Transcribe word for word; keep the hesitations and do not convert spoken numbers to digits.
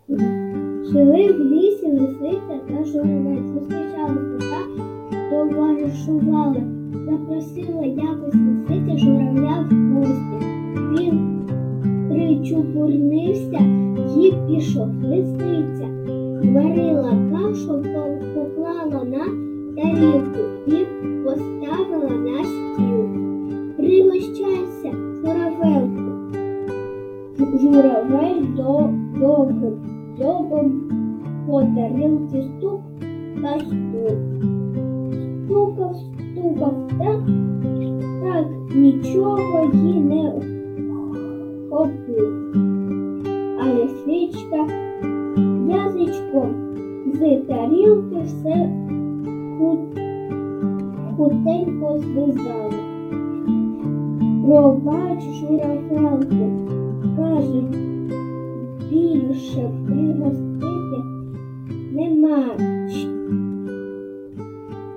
Жили в лісі лисиця та журавель. Зустрічалися та товаришували. Запросила якось лисиця журавля в гості. Він причупурнився і пішов. Лисиця зварила кашу, поклала на тарілку і поставила на стіл. Пригощайся, журавельку. Журавель довгим дзьобом по тарілці стук та стук. Стукав, стукав, так, так нічого й не хопив. А лисичка язичком з тарілки все хутенько злизала. Пробач, журавельку, каже, більше пригостити нема